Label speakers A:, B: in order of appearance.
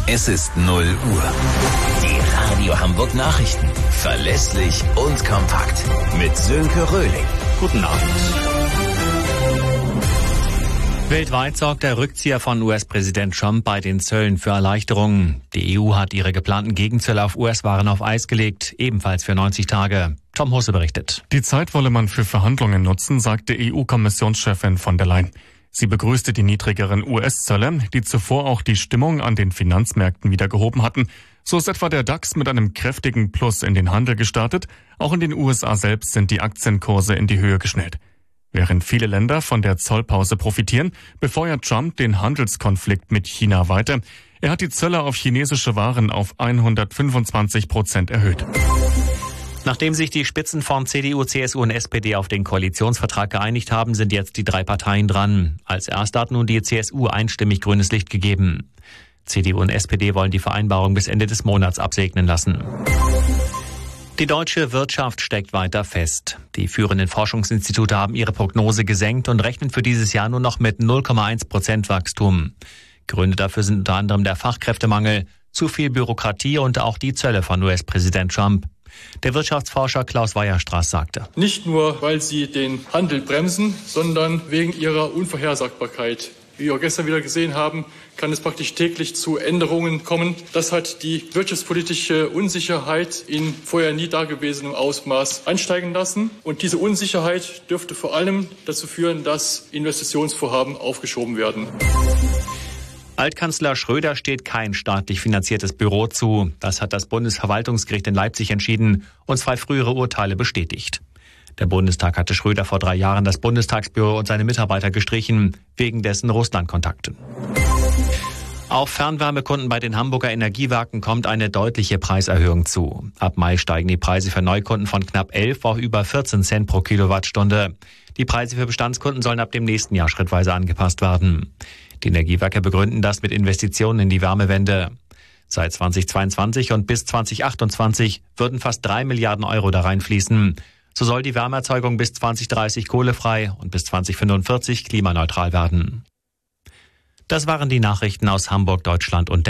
A: Es ist 0 Uhr. Die Radio Hamburg Nachrichten. Verlässlich und kompakt. Mit Sönke Röhling.
B: Guten Abend. Weltweit sorgt der Rückzieher von US-Präsident Trump bei den Zöllen für Erleichterungen. Die EU hat ihre geplanten Gegenzölle auf US-Waren auf Eis gelegt, ebenfalls für 90 Tage. Tom Husse berichtet.
C: Die Zeit wolle man für Verhandlungen nutzen, sagte EU-Kommissionschefin von der Leyen. Sie begrüßte die niedrigeren US-Zölle, die zuvor auch die Stimmung an den Finanzmärkten wieder gehoben hatten. So ist etwa der DAX mit einem kräftigen Plus in den Handel gestartet. Auch in den USA selbst sind die Aktienkurse in die Höhe geschnellt. Während viele Länder von der Zollpause profitieren, befeuert Trump den Handelskonflikt mit China weiter. Er hat die Zölle auf chinesische Waren auf 125% erhöht.
B: Nachdem sich die Spitzen von CDU, CSU und SPD auf den Koalitionsvertrag geeinigt haben, sind jetzt die 3 Parteien dran. Als erste hat nun die CSU einstimmig grünes Licht gegeben. CDU und SPD wollen die Vereinbarung bis Ende des Monats absegnen lassen. Die deutsche Wirtschaft steckt weiter fest. Die führenden Forschungsinstitute haben ihre Prognose gesenkt und rechnen für dieses Jahr nur noch mit 0,1% Wachstum. Gründe dafür sind unter anderem der Fachkräftemangel, zu viel Bürokratie und auch die Zölle von US-Präsident Trump. Der Wirtschaftsforscher Klaus Weierstraß sagte:
D: Nicht nur, weil sie den Handel bremsen, sondern wegen ihrer Unvorhersagbarkeit. Wie wir gestern wieder gesehen haben, kann es praktisch täglich zu Änderungen kommen. Das hat die wirtschaftspolitische Unsicherheit in vorher nie dagewesenem Ausmaß ansteigen lassen. Und diese Unsicherheit dürfte vor allem dazu führen, dass Investitionsvorhaben aufgeschoben werden.
B: Altkanzler Schröder steht kein staatlich finanziertes Büro zu. Das hat das Bundesverwaltungsgericht in Leipzig entschieden und 2 frühere Urteile bestätigt. Der Bundestag hatte Schröder vor 3 Jahren das Bundestagsbüro und seine Mitarbeiter gestrichen, wegen dessen Russlandkontakten. Auf Fernwärmekunden bei den Hamburger Energiewerken kommt eine deutliche Preiserhöhung zu. Ab Mai steigen die Preise für Neukunden von knapp 11 auf über 14 Cent pro Kilowattstunde. Die Preise für Bestandskunden sollen ab dem nächsten Jahr schrittweise angepasst werden. Die Energiewerke begründen das mit Investitionen in die Wärmewende. Seit 2022 und bis 2028 würden fast 3 Milliarden Euro da reinfließen. So soll die Wärmeerzeugung bis 2030 kohlefrei und bis 2045 klimaneutral werden. Das waren die Nachrichten aus Hamburg, Deutschland und